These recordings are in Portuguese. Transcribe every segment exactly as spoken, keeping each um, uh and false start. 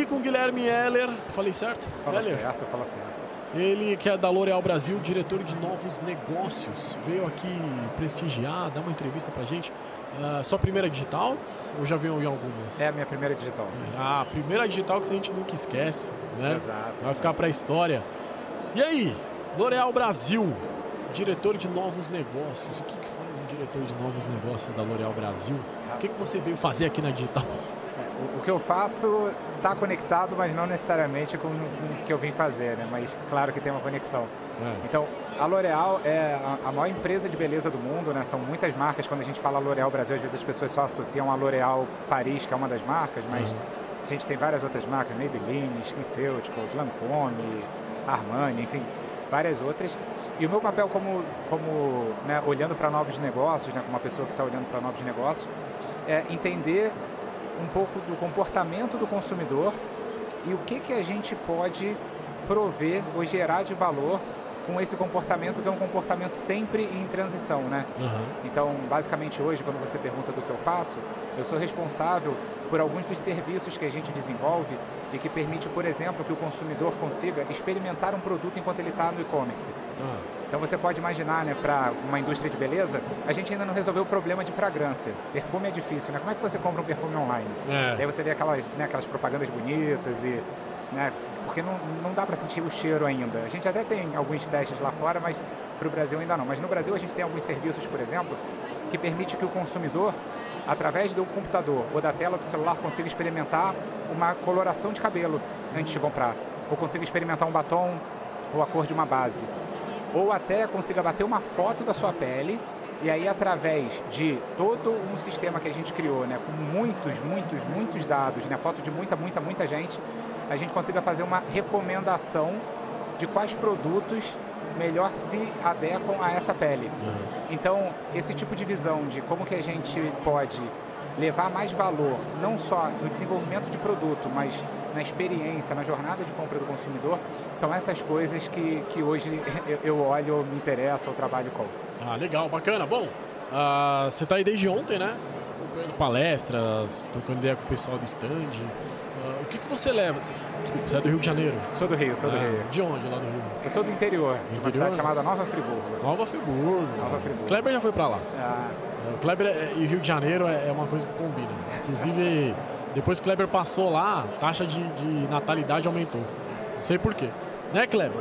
aqui com o Guilherme Heller. Falei certo? Fala Heller. certo, fala certo. Ele que é da L'Oréal Brasil, diretor de novos negócios. Veio aqui prestigiar, dar uma entrevista pra gente. Uh, sua primeira Digitalks ou já veio em algumas? É a minha primeira Digitalks. Ah, a primeira Digitalks a gente nunca esquece, né? Exato. Vai exato. Ficar pra história. E aí, L'Oréal Brasil, diretor de novos negócios. O que, que faz um diretor de novos negócios da L'Oréal Brasil? O que, que você veio fazer aqui na Digitalks? O, o que eu faço está conectado, mas não necessariamente com, com o que eu vim fazer, né? Mas claro que tem uma conexão. É. Então, a L'Oréal é a, a maior empresa de beleza do mundo, né? São muitas marcas. Quando a gente fala L'Oréal Brasil, às vezes as pessoas só associam a L'Oréal Paris, que é uma das marcas, mas uhum. a gente tem várias outras marcas, Maybelline, SkinCeuticals, Lancôme, Armani, enfim, várias outras. E o meu papel como, como né, olhando para novos negócios, né, como uma pessoa que está olhando para novos negócios, é entender um pouco do comportamento do consumidor e o que, que a gente pode prover ou gerar de valor com esse comportamento, que é um comportamento sempre em transição, né? Uhum. Então, basicamente hoje, quando você pergunta do que eu faço, eu sou responsável por alguns dos serviços que a gente desenvolve e que permite, por exemplo, que o consumidor consiga experimentar um produto enquanto ele está no e-commerce. Uhum. Então, você pode imaginar, né, para uma indústria de beleza, a gente ainda não resolveu o problema de fragrância. Perfume é difícil, né? Como é que você compra um perfume online? É. Aí você vê aquelas, né, aquelas propagandas bonitas e... né, porque não, não dá para sentir o cheiro ainda. A gente até tem alguns testes lá fora, mas para o Brasil ainda não. Mas no Brasil a gente tem alguns serviços, por exemplo, que permite que o consumidor, através do computador ou da tela do celular, consiga experimentar uma coloração de cabelo antes de comprar. Ou consiga experimentar um batom ou a cor de uma base. Ou até consiga bater uma foto da sua pele e aí, através de todo um sistema que a gente criou, né, com muitos, muitos, muitos dados, né, foto de muita, muita, muita gente, a gente consiga fazer uma recomendação de quais produtos melhor se adequam a essa pele. Uhum. Então, esse tipo de visão de como que a gente pode levar mais valor, não só no desenvolvimento de produto, mas na experiência, na jornada de compra do consumidor, são essas coisas que, que hoje eu olho, me interessa ou trabalho com. Ah, legal, bacana. Bom, uh, você está aí desde ontem, né? Acompanhando palestras, trocando ideia com o pessoal do stand. Uh, o que, que você leva? Você, desculpa, você é do Rio de Janeiro? Sou do Rio, sou do ah, Rio. De onde lá do Rio? Eu sou do interior, do de interior? uma cidade chamada Nova Friburgo. Nova Friburgo. Nova Friburgo. Kleber já foi pra lá. Ah. O Kleber é, e Rio de Janeiro é, é uma coisa que combina. Inclusive, depois que o Kleber passou lá, a taxa de, de natalidade aumentou. Não sei por quê. Né, Kleber?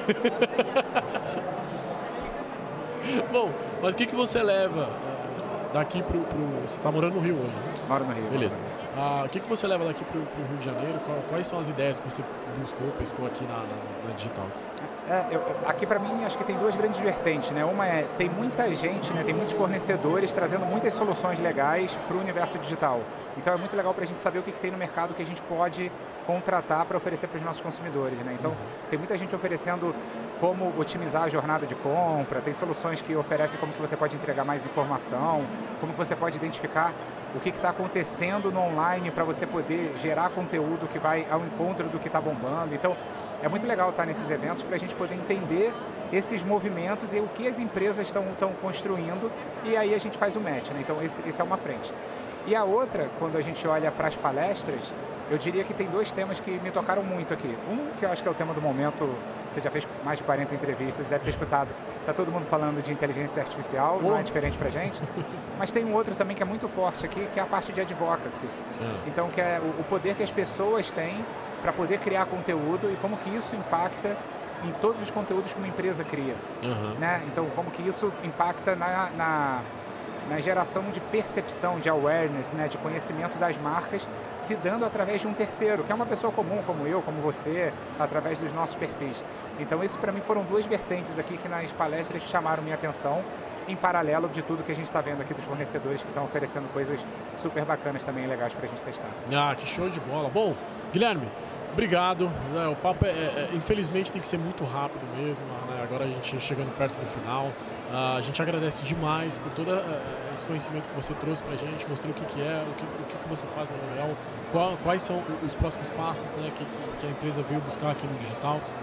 Bom, mas o que, que você leva uh, daqui pro, pro... Você está morando no Rio hoje, né? Moro no Rio. Beleza. Uh, o que, que você leva daqui pro, pro Rio de Janeiro? Quais são as ideias que você buscou, pescou aqui na, na, na Digitalks? É, eu, aqui para mim acho que tem duas grandes vertentes, né? Uma é, tem muita gente, né? Tem muitos fornecedores trazendo muitas soluções legais para o universo digital. Então é muito legal para a gente saber o que, que tem no mercado que a gente pode contratar para oferecer para os nossos consumidores, né? Então uhum. tem muita gente oferecendo como otimizar a jornada de compra, tem soluções que oferecem como que você pode entregar mais informação, como que você pode identificar o que está acontecendo no online para você poder gerar conteúdo que vai ao encontro do que está bombando. Então é muito legal estar nesses eventos para a gente poder entender esses movimentos e o que as empresas estão construindo, e aí a gente faz o match, né? Então esse, esse é uma frente. E a outra, quando a gente olha para as palestras, eu diria que tem dois temas que me tocaram muito aqui. Um, que eu acho que é o tema do momento, você já fez mais de quarenta entrevistas, deve ter escutado, está todo mundo falando de inteligência artificial, oh. não é diferente para a gente. Mas tem um outro também que é muito forte aqui, que é a parte de advocacy. É. Então, que é o poder que as pessoas têm para poder criar conteúdo e como que isso impacta em todos os conteúdos que uma empresa cria. Uhum. Né? Então, como que isso impacta na... na na geração de percepção, de awareness, né, de conhecimento das marcas, se dando através de um terceiro, que é uma pessoa comum, como eu, como você, através dos nossos perfis. Então, isso para mim foram duas vertentes aqui que nas palestras chamaram minha atenção, em paralelo de tudo que a gente está vendo aqui dos fornecedores que estão oferecendo coisas super bacanas também, legais para a gente testar. Ah, que show de bola. Bom, Guilherme, obrigado. O papo, é, é, infelizmente, tem que ser muito rápido mesmo, né? Agora a gente chegando perto do final. Uh, a gente agradece demais por todo uh, esse conhecimento que você trouxe para a gente, mostrou o que, que é, o que, o que, que você faz na L'Oréal, qual, quais são os próximos passos, né, que, que a empresa veio buscar aqui no Digitalks,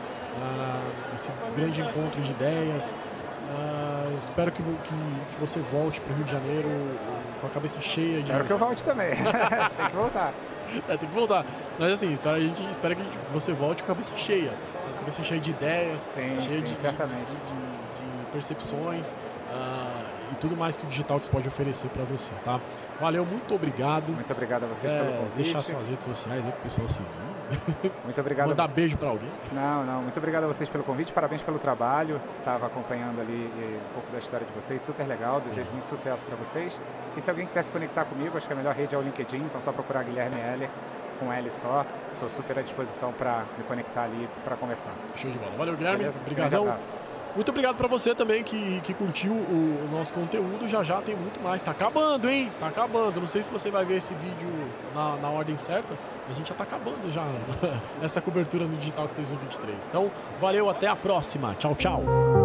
uh, esse grande encontro de ideias. Uh, espero que, que, que você volte para o Rio de Janeiro com a cabeça cheia de... Espero que eu volte também, tem que voltar. É, tem que voltar. Mas assim, espera, a gente espera que você volte com a cabeça cheia. A cabeça cheia de ideias, sim, cheia sim, de, certamente. de, de, de percepções uh, e tudo mais que o Digitalx pode oferecer para você, tá? Valeu, muito obrigado. Muito obrigado a vocês é, pelo convite. Deixar suas redes sociais aí pro pessoal seguir. Muito obrigado. Mandar beijo para alguém. Não, não. Muito obrigado a vocês pelo convite. Parabéns pelo trabalho. Estava acompanhando ali um pouco da história de vocês. Super legal. Desejo muito sucesso para vocês. E se alguém quiser se conectar comigo, acho que a melhor rede é o LinkedIn. Então, só procurar Guilherme Heller com L só. Estou super à disposição para me conectar ali para conversar. Show de bola. Valeu, Guilherme. Beleza? Obrigadão. Muito obrigado para você também que, que curtiu o, o nosso conteúdo. Já já tem muito mais. Tá acabando, hein? Tá acabando. Não sei se você vai ver esse vídeo na, na ordem certa. A gente já tá acabando já essa cobertura no Digitalx dois mil e vinte e três. Então, valeu, até a próxima. Tchau, tchau.